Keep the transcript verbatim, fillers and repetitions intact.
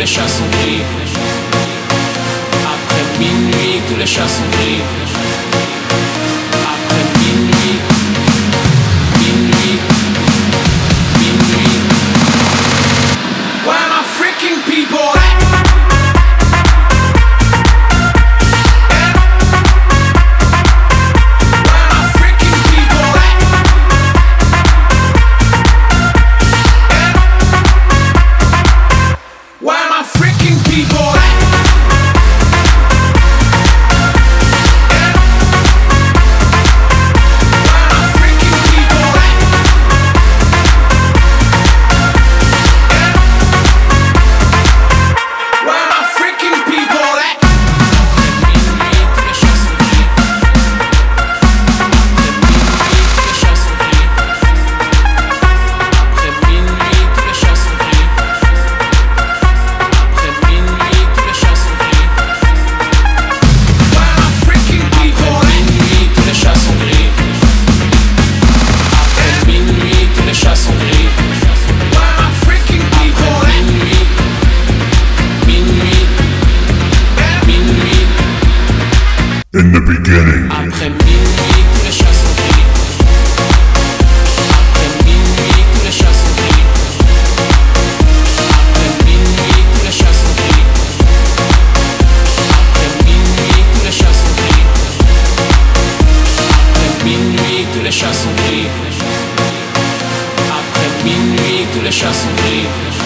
les chats sont gris. Après minuit, tous les chats sont gris. Après minuit, minuit, minuit. Where my freaking people at? In the beginning. Après minuit, tous les chats sont gris. Après minuit, tous les chats sont gris. Après minuit, tous les chats sont gris. Après minuit, tous les chats sont gris. Après minuit, tous les chats sont gris. Après minuit, tous les chats sont gris.